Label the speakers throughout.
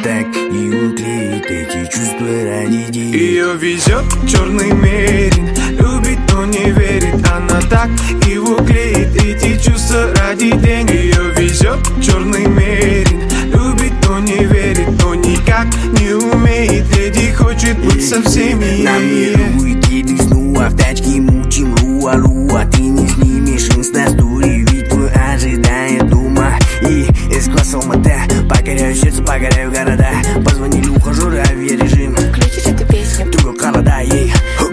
Speaker 1: так и уклеит эти чувства ради денег.
Speaker 2: Ее везет черный мерин, любит, но не верит. Она так и уклеит эти чувства ради денег. Ее везет черный мерин, любит, но не верит, но никак не умеет. Леди хочет быть со всеми.
Speaker 1: На миру и киды снова в тачке мучим луа-луа. Ты не снимешь инста-стори, ведь твой ожидает дома. И из класса МТ покоряю сердце, покоряю города. Позвонили ухажеры, авиарежим.
Speaker 3: Включишь эту песню?
Speaker 1: Трубка холода, ей.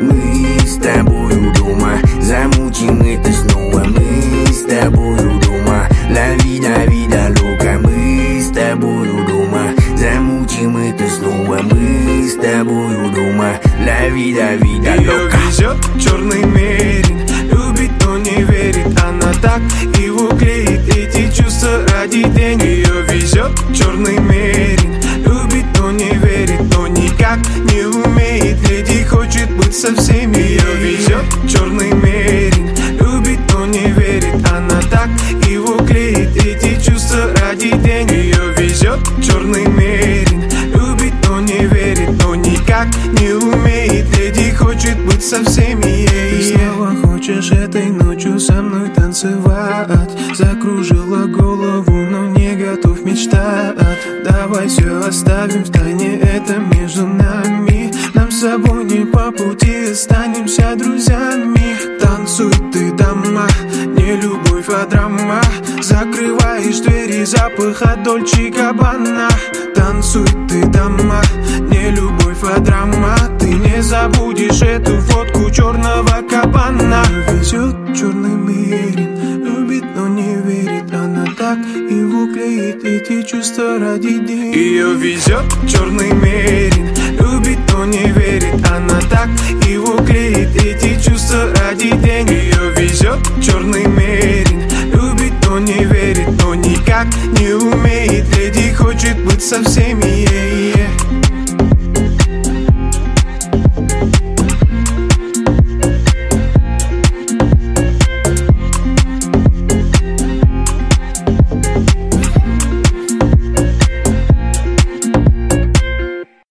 Speaker 1: Мы с тобою дома, замутим это снова. Мы с тобою дома, ла вида, вида, лока. Мы с тобою дома, замутим это снова. Мы с тобою дома, ла вида, вида, лока.
Speaker 2: Ее везет черный мерин, любит, но не верит. Она так и уклеит эти чувства ради денег. Ее везет черный мерин, любит, но не верит, но никак не умеет. Леди хочет быть со всеми. Ее везет черный мерин, любит, но не верит. Она так и уклеит эти чувства ради денег. Ее везет черный мерин, любит, но не верит, но никак не умеет. Леди хочет быть со всеми. Ты снова хочешь этой ночью со мной танцевать. Закружила голову, но не готов мечтать. Давай все оставим в тайне, это между нами. Нам с собой не по пути, останемся друзьями. Танцуй ты, дама, не любовь, а драма. Закрываешь двери, запах от Дольче и Габбана. Танцуй ты, дама, не любовь, а драма. Ты не забудешь эту фотку черного кабана. Везет черный мерин, любит, но не верит. Она так и уклеит эти чувства ради денег. Ее везет черный мерин, любит, но не верит. Она так и уклеит эти чувства ради денег. Ее везет черный мерин, любит, но не верит, но никак не умеет. Леди хочет быть со всеми.